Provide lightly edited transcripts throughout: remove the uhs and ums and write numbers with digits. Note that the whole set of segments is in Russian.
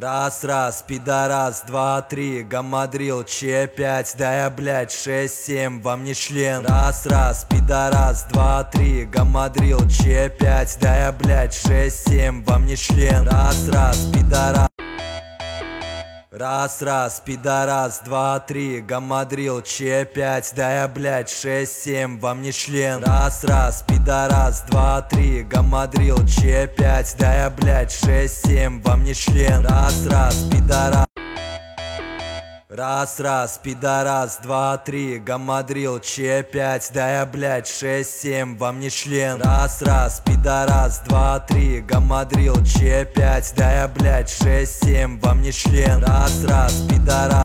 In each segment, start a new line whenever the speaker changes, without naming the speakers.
Раз, раз, пидорас, два, три, гамадрил, Ч5, да я, блядь, 6, 7, вам не член. Раз, раз, пидорас, два, три, гамадрил, Ч5, да я, блядь, 6, 7, вам не член. Раз, раз, пидорас. Раз, раз, пидорас, два, три, гамадрил, Ч5, да я, блядь, 6, 7, вам не член. Раз, раз, пидорас, два, три, гамадрил, Ч5, да я, блядь, 6, 7, вам не член. Раз, раз, пидорас. Раз, раз, пидорас, два, три, гамадрил, Ч5, да я, блядь, 6, 7, вам не член. Раз, раз, пидорас, два, три, гамадрил, Ч5, да я, блядь, 6, 7, вам не член. Раз, раз, пидорас.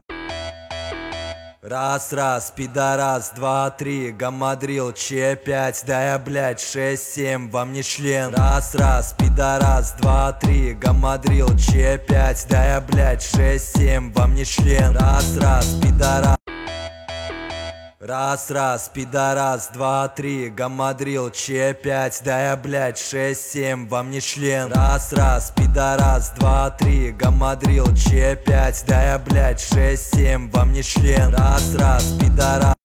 Раз, раз, пидорас, два, три, гамадрил, Ч5, да я, блядь, 6, 7, вам не член. Раз, раз, пидорас, два, три, гамадрил, Ч5, да я, блядь, 6, 7, вам не член. Раз, раз, пидорас. Раз, раз, пидорас, два, три, гамадрил, Ч5, да я, блядь, 6, 7, вам не член. Раз, раз, пидорас, два, три, гамадрил, Ч5, да я, блядь, 6, 7, вам не член. Раз, раз, пидорас.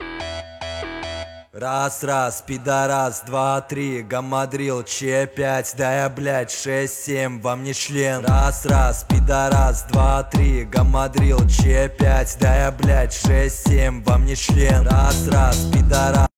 Раз, раз, пидорас, два, три, гамадрил, Ч5, да я, блядь, 6, 7, вам не член. Раз, раз, пидорас, два, три, гамадрил, Ч5, да я, блядь, 6, 7, вам не член. Раз, раз, пидорас.